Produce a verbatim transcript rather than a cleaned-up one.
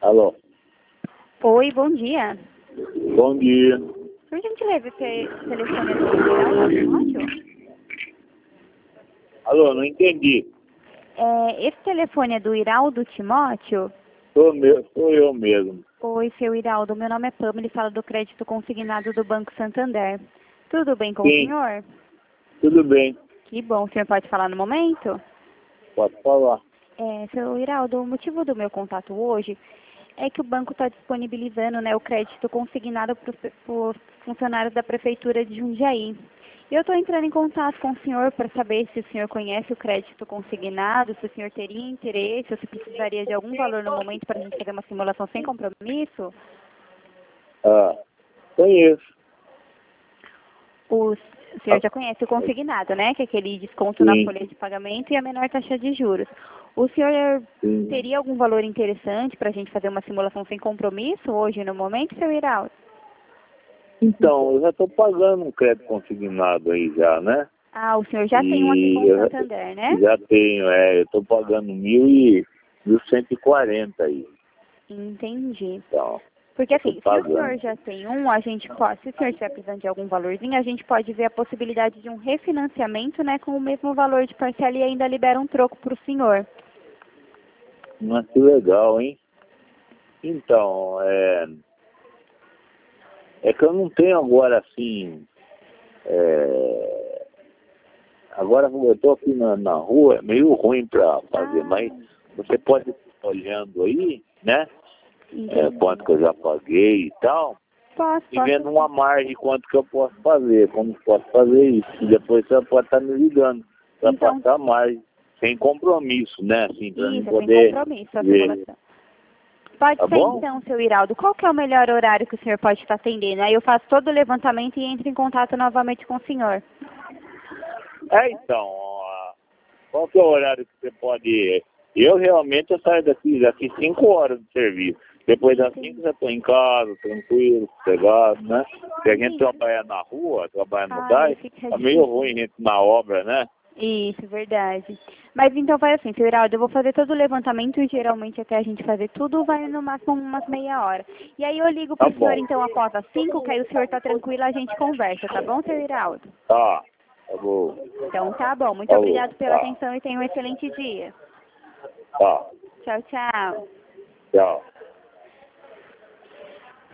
Alô, Oi, bom dia. bom dia. Por gentileza, esse telefone é do Geraldo Timóteo? Alô, não entendi. É, esse telefone é do Iraldo Timóteo? Sou, meu, sou eu mesmo. Oi, seu Iraldo, meu nome é Pamela e falo do crédito consignado do Banco Santander. Tudo bem com o Sim, senhor? tudo bem. Que bom, o senhor pode falar no momento? Pode falar. É, seu Iraldo, o motivo do meu contato hoje é que o banco está disponibilizando, né, o crédito consignado para os funcionários da Prefeitura de Jundiaí. Eu estou entrando em contato com o senhor para saber se o senhor conhece o crédito consignado, se o senhor teria interesse ou se precisaria de algum valor no momento para a gente fazer uma simulação sem compromisso. Ah, conheço. O senhor já conhece o consignado, né? Que é aquele desconto na Sim, folha de pagamento e a menor taxa de juros. O senhor sim. teria algum valor interessante para a gente fazer uma simulação sem compromisso hoje no momento, seu Iraldo? Então, eu já estou pagando um crédito consignado aí já, né? Ah, o senhor já tem um aqui com E o eu já, Santander, né? já tenho, é, eu estou pagando mil e mil cento e quarenta aí. Entendi. Então, Porque eu estou assim, se o senhor pagando. já tem um, a gente pode, se o senhor estiver precisando de algum valorzinho, a gente pode ver a possibilidade de um refinanciamento, né, com o mesmo valor de parcela e ainda libera um troco para o senhor. Mas que legal, hein? Então, é, é que eu não tenho agora assim. É, agora eu estou aqui na, na rua, é meio ruim para fazer, Ah, mas você pode estar olhando aí, né? É, entendi. quanto que eu já paguei e tal, Posso, e posso vendo sim. uma margem quanto que eu posso fazer, como posso fazer isso. E depois você pode estar me ligando para Então, passar mais, sem compromisso, né? Assim, para mim isso, é sem poder compromisso a ver. simulação. Pode Tá ser bom? então, seu Iraldo. Qual que é o melhor horário que o senhor pode estar atendendo? Aí eu faço todo o levantamento e entro em contato novamente com o senhor. É, então, ó, qual que é o horário que você pode... Eu realmente eu saio daqui, daqui cinco horas de serviço. Depois das cinco Entendi. já estou em casa, tranquilo, sossegado, né? Porque a gente Isso. trabalha na rua, trabalha no Ai, gás, fica tá meio difícil. ruim a gente na obra, né? Isso, verdade. Mas então vai assim, seu Iraldo, eu vou fazer todo o levantamento e geralmente até a gente fazer tudo vai no máximo umas meia hora. E aí eu ligo Tá pro senhor bom. então após as cinco, que aí o senhor tá tranquilo, a gente conversa, tá bom, seu Iraldo? Tá, tá bom. Então tá bom, muito Falou, obrigado pela tá, atenção e tenha um excelente dia. tá, Tchau, tchau. tchau.